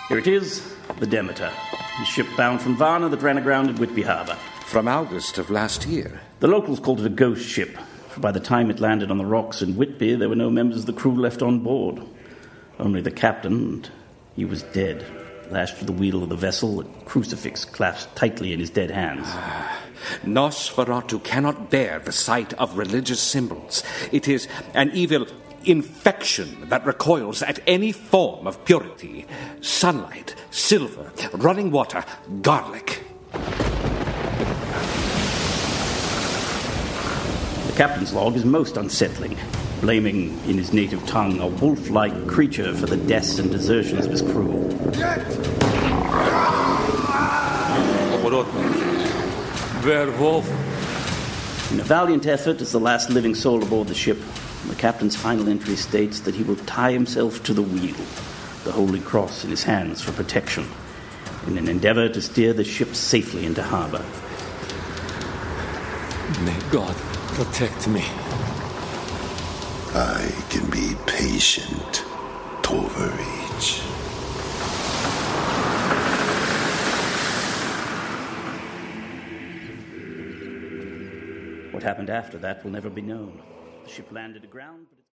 Here it is, the Demeter, a ship bound from Varna that ran aground at Whitby Harbour. From August of last year. The locals called it a ghost ship, for by the time it landed on the rocks in Whitby, there were no members of the crew left on board. Only the captain, and he was dead. Lashed to the wheel of the vessel, a crucifix clasped tightly in his dead hands. Nosferatu cannot bear the sight of religious symbols. It is an evil infection that recoils at any form of purity. Sunlight, silver, running water, garlic. The captain's log is most unsettling, blaming in his native tongue a wolf-like creature for the deaths and desertions of his crew. Werewolf. In a valiant effort as the last living soul aboard the ship, the captain's final entry states that he will tie himself to the wheel, the Holy Cross in his hands for protection, in an endeavor to steer the ship safely into harbor. May God protect me. I can be patient, Tovarich. What happened after that will never be known. The ship landed aground, but